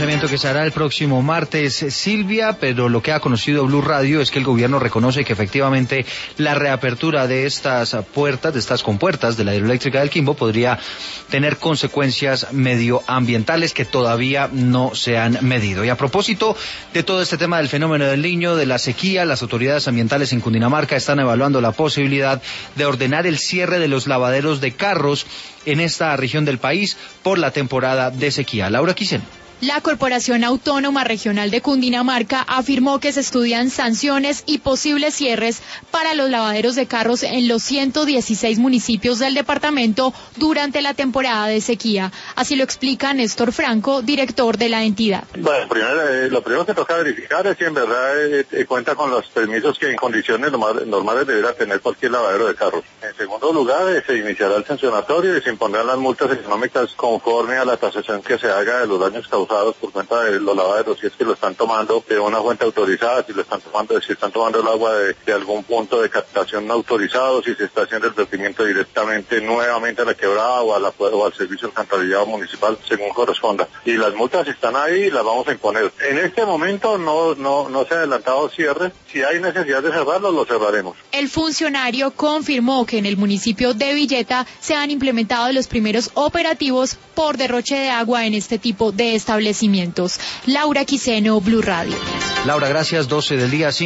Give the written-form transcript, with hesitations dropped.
pronunciamiento que se hará el próximo martes, Silvia, pero lo que ha conocido Blue Radio es que el gobierno reconoce que efectivamente la reapertura de estas puertas, de estas compuertas de la hidroeléctrica del Quimbo podría tener consecuencias medioambientales que todavía no se han medido. Y a propósito de todo este tema del fenómeno del Niño, de la sequía, las autoridades ambientales en Cundinamarca están evaluando la posibilidad de ordenar el cierre de los lavaderos de carros en esta región del país por la temporada de sequía. Laura Quiseno. La Corporación Autónoma Regional de Cundinamarca afirmó que se estudian sanciones y posibles cierres para los lavaderos de carros en los 116 municipios del departamento durante la temporada de sequía. Así lo explica Néstor Franco, director de la entidad. Bueno, lo primero que toca verificar es si en verdad cuenta con los permisos que en condiciones normales deberá tener cualquier lavadero de carros. En segundo lugar, se iniciará el sancionatorio y se impondrán las multas económicas conforme a la tasación que se haga de los daños causados por cuenta de los lavaderos, si es que lo están tomando de una fuente autorizada, si están tomando el agua de algún punto de captación no autorizado, si se está haciendo el vertimiento directamente nuevamente a la quebrada o al servicio alcantarillado municipal, según corresponda. Y las multas están ahí y las vamos a imponer. En este momento no se ha adelantado cierre. Si hay necesidad de cerrarlo, lo cerraremos. El funcionario confirmó que en el municipio de Villeta se han implementado los primeros operativos por derroche de agua en este tipo de establecimientos. Laura Quiseno, Blue Radio. Laura, gracias. 12 del día.